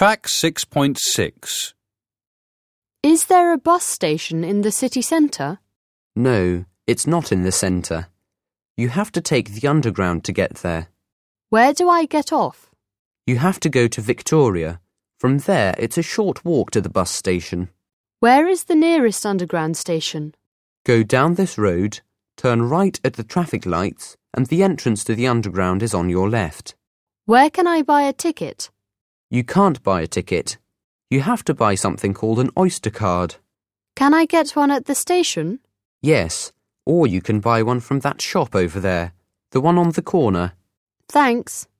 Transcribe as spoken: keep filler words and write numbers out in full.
Track six point six. Is there a bus station in the city centre? No, it's not in the centre. You have to take the underground to get there. Where do I get off? You have to go to Victoria. From there, it's a short walk to the bus station. Where is the nearest underground station? Go down this road, turn right at the traffic lights, and the entrance to the underground is on your left. Where can I buy a ticket? You can't buy a ticket. You have to buy something called an Oyster card. Can I get one at the station? Yes, or you can buy one from that shop over there, the one on the corner. Thanks.